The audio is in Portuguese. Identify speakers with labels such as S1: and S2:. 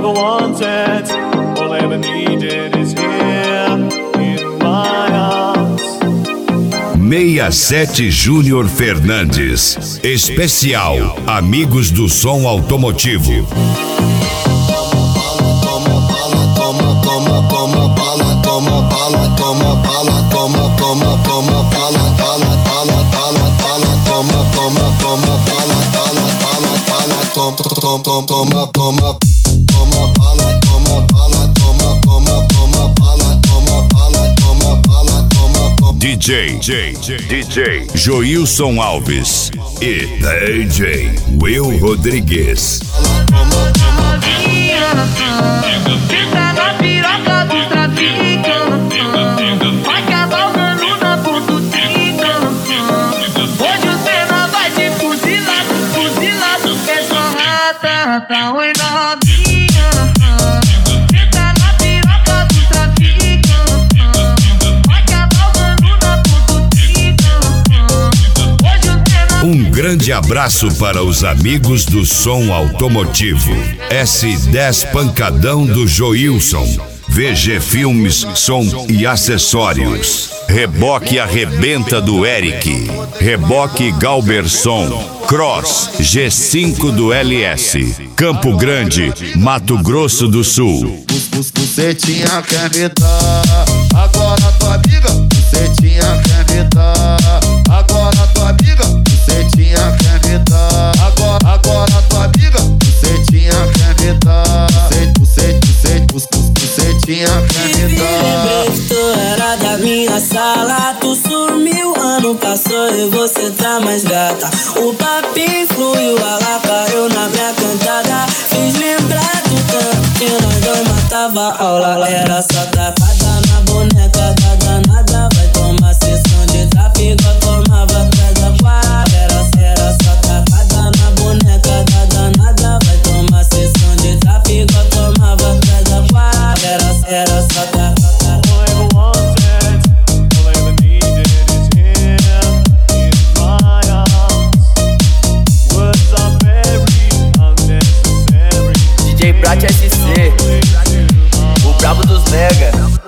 S1: ever wanted, all I ever needed is here in my arms.
S2: 67 Júnior Fernandes. Especial Amigos do Som Automotivo. DJ Joilson Alves e DJ Will Rodrigues.
S3: Fica na piroca dos traficantes, vai cavalgando na pontutica. Hoje o Senna vai te fuzilado, fuzilado, que é só rata, tá oi novinha. Fica na piroca dos traficantes, vai cavalgando na pontutica. Hoje o Senna.
S2: Um grande abraço para os amigos do som automotivo. S10 Pancadão do Joilson. VG Filmes, Som e Acessórios. Reboque Arrebenta do Eric. Reboque Galberson. Cross G5 do LS. Campo Grande, Mato Grosso do Sul.
S4: Bucetinha quer me dar, agora tua amiga. Bucetinha quer me dar, agora tua amiga. Bucetinha quer me dar, agora tua amiga. Bucetinha quer me dar, bucetinha quer me dar.
S5: Lembrei que tu era da minha sala, tu sumiu, ano passou e você tá mais gata. O papinho fluiu, a lapa eu na minha cantada. Fiz lembrar do tempo que nós dois matava aula. Era só tapada na boneca da danada. Vai tomar sessão de tráfico, eu tomava atrás da quadra. Era só tapada na boneca da danada. Vai tomar sessão de tráfico, eu tomava atrás da quadra. Era só tapada.
S1: All I ever wanted, all I ever needed is here in my arms. Words are very unnecessary.
S6: DJ Prat SC, o brabo dos mega.